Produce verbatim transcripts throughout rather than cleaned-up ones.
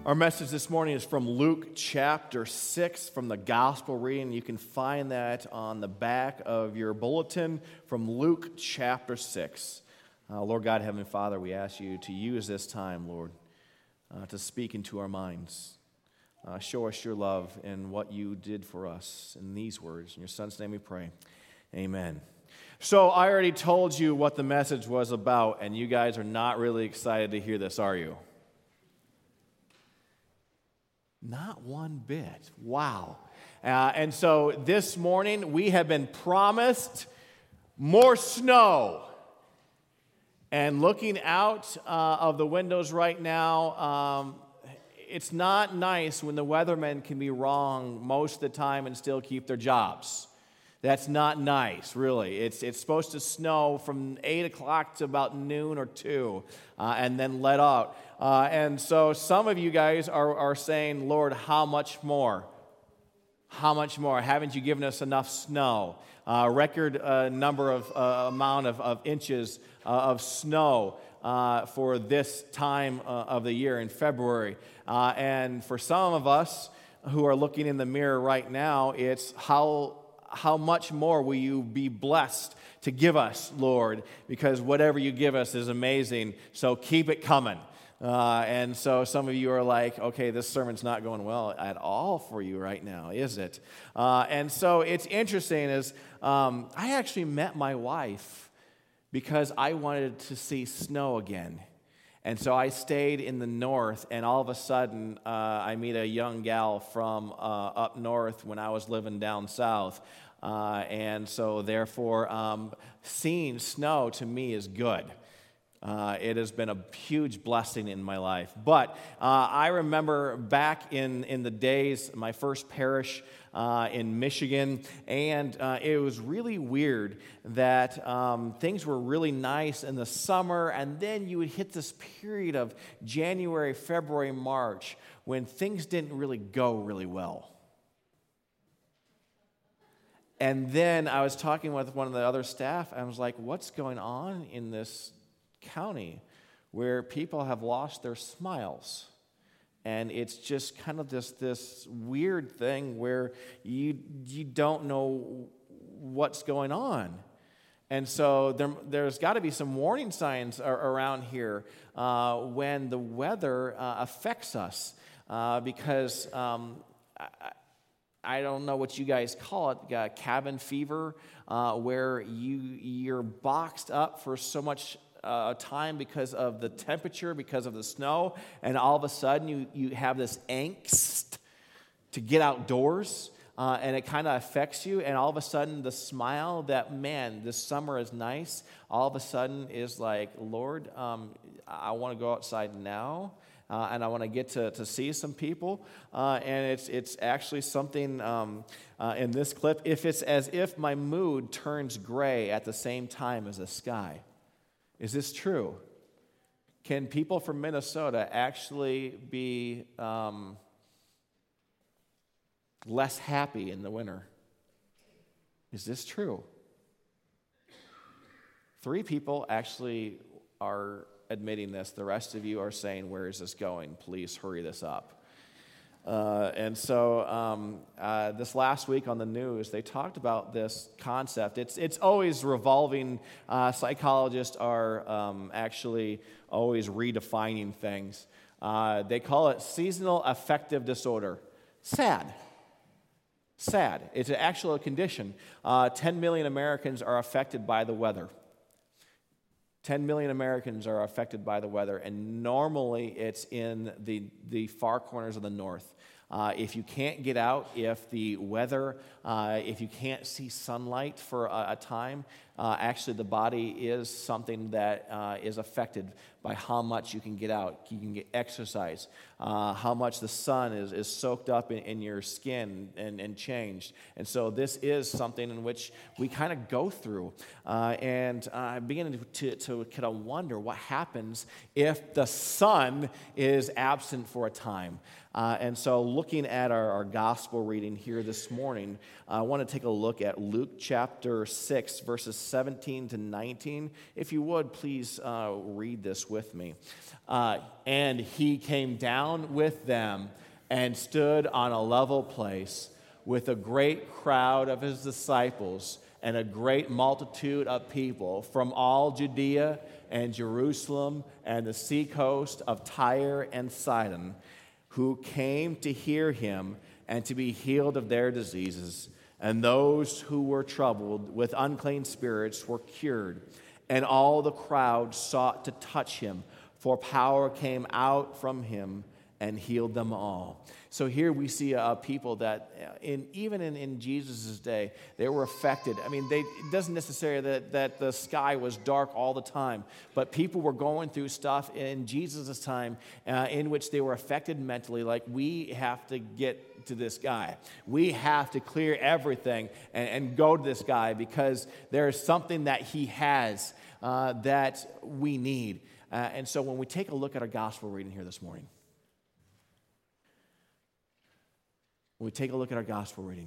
Our message this morning is from Luke chapter six, from the gospel reading. You can find that on the back of your bulletin from Luke chapter six. Uh, Lord God, Heavenly Father, we ask you to use this time, Lord, uh, to speak into our minds. Uh, show us your love and what you did for us in these words. In your Son's name we pray. Amen. So I already told you what the message was about, and you guys are not really excited to hear this, are you? Not one bit. Wow. Uh, and so this morning we have been promised more snow. And looking out uh, of the windows right now, um, it's not nice when the weathermen can be wrong most of the time and still keep their jobs. That's not nice, really. It's it's supposed to snow from eight o'clock to about noon or two, uh, and then let out. Uh, and so some of you guys are, are saying, Lord, how much more? How much more? Haven't you given us enough snow? Uh, record uh, number of uh, amount of, of inches uh, of snow uh, for this time uh, of the year in February. Uh, and for some of us who are looking in the mirror right now, it's how... How much more will you be blessed to give us, Lord? Because whatever you give us is amazing, so keep it coming. Uh, and so some of you are like, okay, this sermon's not going well at all for you right now, is it? Uh, and so it's interesting is um, I actually met my wife because I wanted to see snow again. And so I stayed in the north, and all of a sudden, uh, I meet a young gal from uh, up north when I was living down south. Uh, and so, therefore, um, seeing snow to me is good. Uh, it has been a huge blessing in my life. But uh, I remember back in, in the days, my first parish uh, in Michigan, and uh, it was really weird that um, things were really nice in the summer, and then you would hit this period of January, February, March, when things didn't really go really well. And then I was talking with one of the other staff, and I was like, what's going on in this county where people have lost their smiles? And it's just kind of this this weird thing where you you don't know what's going on. And so there, there's got to be some warning signs around here uh, when the weather uh, affects us uh, because um, I, I don't know what you guys call it, uh, cabin fever, uh, where you you're boxed up for so much Uh, time because of the temperature, because of the snow, and all of a sudden you, you have this angst to get outdoors, uh, and it kind of affects you, and all of a sudden the smile that, man, this summer is nice, all of a sudden is like, Lord, um, I want to go outside now, uh, and I want to get to, to see some people, uh, and it's it's actually something um, uh, in this clip, if it's as if my mood turns gray at the same time as the sky. Is this true? Can people from Minnesota actually be um, less happy in the winter? Is this true? Three people actually are admitting this. The rest of you are saying, where is this going? Please hurry this up. Uh, and so um, uh, this last week on the news, they talked about this concept. It's it's always revolving. Uh, psychologists are um, actually always redefining things. Uh, they call it seasonal affective disorder. Sad. Sad. It's an actual condition. Uh, ten million Americans are affected by the weather. ten million Americans are affected by the weather, and normally it's in the, the far corners of the north. Uh, if you can't get out, if the weather, uh, if you can't see sunlight for a, a time, uh, actually the body is something that uh, is affected by how much you can get out. You can get exercise, uh, how much the sun is, is soaked up in, in your skin and, and changed. And so this is something in which we kind of go through. Uh, and uh, I begin to, to kind of wonder what happens if the sun is absent for a time. Uh, and so looking at our, our gospel reading here this morning, I want to take a look at Luke chapter six, verses seventeen to nineteen. If you would, please uh, read this with me. Uh, and he came down with them and stood on a level place with a great crowd of his disciples and a great multitude of people from all Judea and Jerusalem and the seacoast of Tyre and Sidon, who came to hear him and to be healed of their diseases. And those who were troubled with unclean spirits were cured. And all the crowd sought to touch him, for power came out from him and healed them all. So here we see uh, people that, in, even in, in Jesus' day, they were affected. I mean, they, it doesn't necessarily that, that the sky was dark all the time, but people were going through stuff in Jesus' time uh, in which they were affected mentally, like we have to get to this guy. We have to clear everything and, and go to this guy because there is something that he has uh, that we need. Uh, and so when we take a look at our gospel reading here this morning, when we take a look at our gospel reading,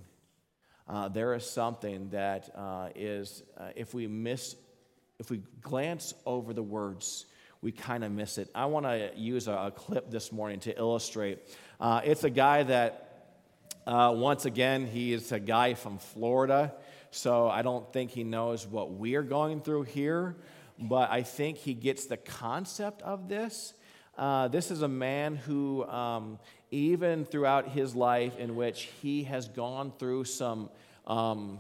uh, there is something that uh, is, uh, if we miss, if we glance over the words, we kind of miss it. I want to use a, a clip this morning to illustrate. Uh, it's a guy that, uh, once again, he is a guy from Florida, so I don't think he knows what we're going through here, but I think he gets the concept of this. Uh, this is a man who, um, even throughout his life in which he has gone through some, um,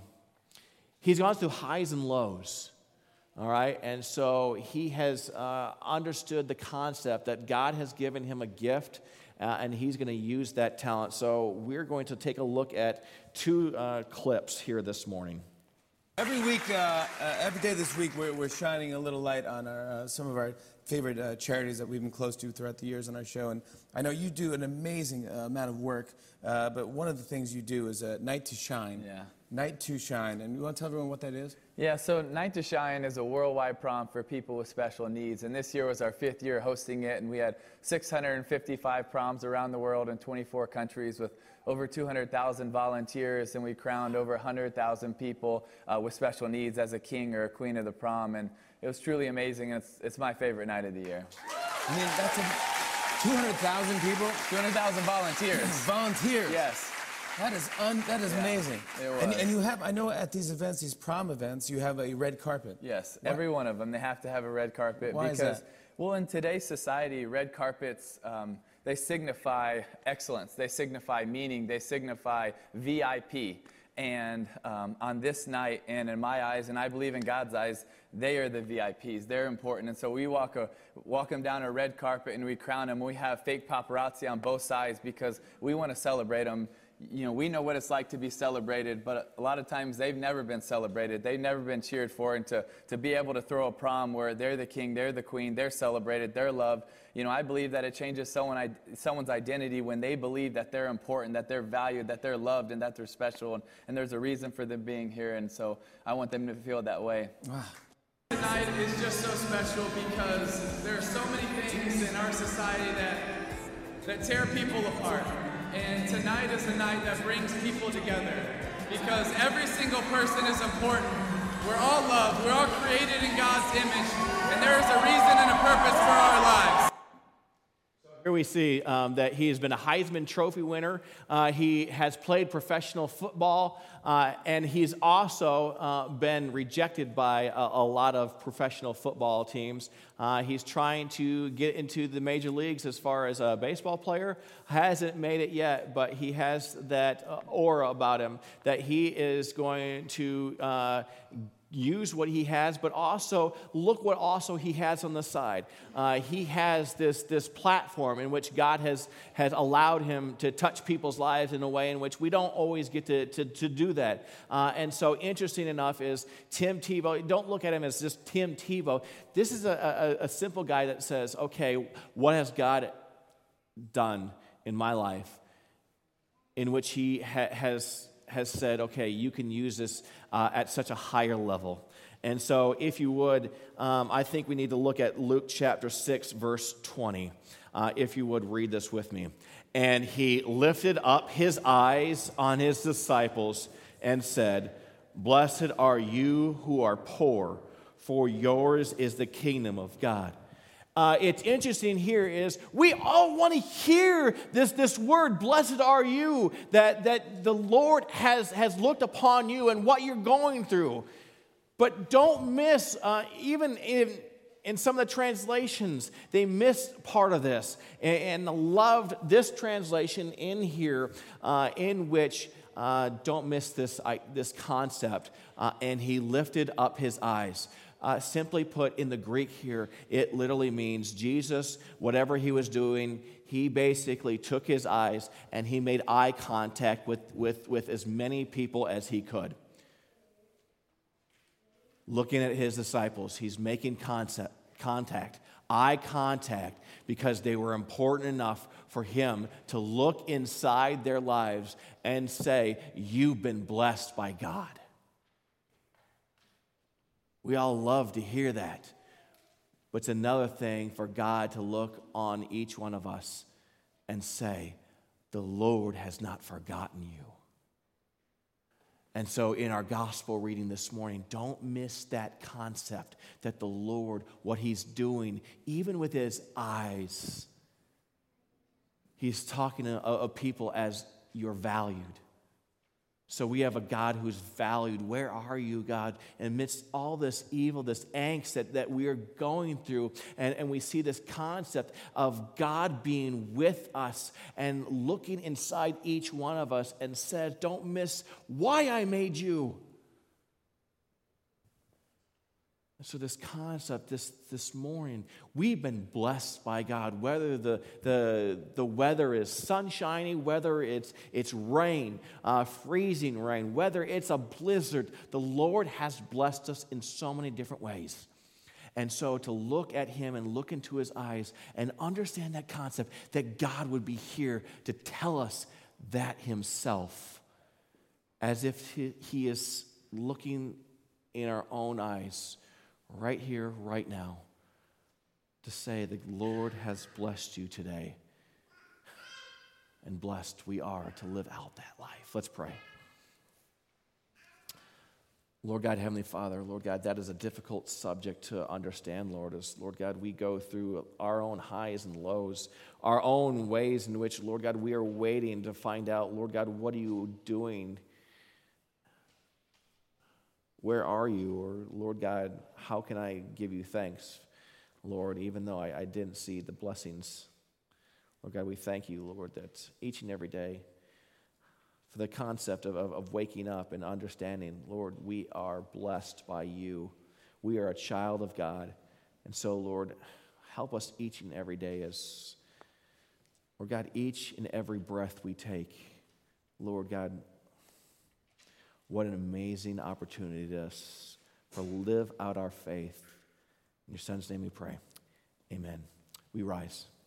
he's gone through highs and lows, all right? And so he has uh, understood the concept that God has given him a gift, uh, and he's going to use that talent. So we're going to take a look at two uh, clips here this morning. Every week, uh, uh, every day this week, we're, we're shining a little light on our, uh, some of our favorite uh, charities that we've been close to throughout the years on our show. And I know you do an amazing uh, amount of work, uh, but one of the things you do is uh, Night to Shine. Yeah. Night to Shine. And you want to tell everyone what that is? Yeah, so Night to Shine is a worldwide prom for people with special needs. And this year was our fifth year hosting it, and we had six hundred fifty-five proms around the world in twenty-four countries with over two hundred thousand volunteers, and we crowned over one hundred thousand people uh, with special needs as a king or a queen of the prom. And it was truly amazing, and it's, it's my favorite night of the year. I mean, that's a, two hundred thousand people? two hundred thousand volunteers. Volunteers? Yes. That is un, that is Yeah, amazing. it was. And, and you have, I know at these events, these prom events, you have a red carpet. Yes, Why? every one of them, they have to have a red carpet. Why because, is that? Well, in today's society, red carpets, um, they signify excellence, they signify meaning, they signify V I P. And um, on this night, and in my eyes, and I believe in God's eyes, they are the V I Ps. They're important. And so we walk, a, walk them down a red carpet and we crown them. We have fake paparazzi on both sides because we want to celebrate them. You know, we know what it's like to be celebrated, but a lot of times they've never been celebrated. They've never been cheered for. And to, to be able to throw a prom where they're the king, they're the queen, they're celebrated, they're loved, you know, I believe that it changes someone, someone's identity when they believe that they're important, that they're valued, that they're loved, and that they're special. And, and there's a reason for them being here. And so I want them to feel that way. Wow. Tonight is just so special because there are so many things in our society that, that tear people apart. And tonight is a night that brings people together because every single person is important. We're all loved. We're all created in God's image, and there is a reason and a purpose for our lives. Here we see um, that he has been a Heisman Trophy winner. Uh, he has played professional football, uh, and he's also uh, been rejected by a, a lot of professional football teams. Uh, he's trying to get into the major leagues as far as a baseball player. Hasn't made it yet, but he has that uh, aura about him that he is going to uh, use what he has, but also look what also he has on the side. Uh, he has this, this platform in which God has, has allowed him to touch people's lives in a way in which we don't always get to, to, to do that. Uh, and so interesting enough is Tim Tebow. Don't look at him as just Tim Tebow. This is a, a, a simple guy that says, okay, what has God done in my life in which he ha- has has said, okay, you can use this uh, at such a higher level. And so, if you would, um, I think we need to look at Luke chapter six, verse twenty. Uh, if you would read this with me. And he lifted up his eyes on his disciples and said, "Blessed are you who are poor, for yours is the kingdom of God." Uh, it's interesting here is we all want to hear this, this word, blessed are you, that, that the Lord has, has looked upon you and what you're going through. But don't miss, uh, even in, in some of the translations, they missed part of this and, and loved this translation in here uh, in which, uh, don't miss this, uh, this concept, uh, and he lifted up his eyes. Uh, simply put, in the Greek here, it literally means Jesus, whatever he was doing, he basically took his eyes and he made eye contact with, with, with as many people as he could. Looking at his disciples, he's making concept, contact, eye contact, because they were important enough for him to look inside their lives and say, "You've been blessed by God." We all love to hear that. But it's another thing for God to look on each one of us and say, "The Lord has not forgotten you." And so in our gospel reading this morning, don't miss that concept that the Lord, what he's doing, even with his eyes, he's talking of people as you're valued. So we have a God who's valued. Where are you, God? Amidst all this evil, this angst that, that we are going through, and, and we see this concept of God being with us and looking inside each one of us and says, "Don't miss why I made you." So this concept this, this morning, we've been blessed by God, whether the, the, the weather is sunshiny, whether it's, it's rain, uh, freezing rain, whether it's a blizzard. The Lord has blessed us in so many different ways. And so to look at him and look into his eyes and understand that concept, that God would be here to tell us that himself, as if he, he is looking in our own eyes, right here, right now, to say the Lord has blessed you today. And blessed we are to live out that life. Let's pray. Lord God, Heavenly Father, Lord God, that is a difficult subject to understand, Lord. As, Lord God, we go through our own highs and lows, our own ways in which, Lord God, we are waiting to find out, Lord God, what are you doing? Where are you? Or, Lord God, how can I give you thanks, Lord, even though I, I didn't see the blessings? Lord God, we thank you, Lord, that each and every day, for the concept of, of, of waking up and understanding, Lord, we are blessed by you. We are a child of God. And so, Lord, help us each and every day as, Lord God, each and every breath we take, Lord God, what an amazing opportunity it is to live out our faith. In your Son's name we pray. Amen. We rise.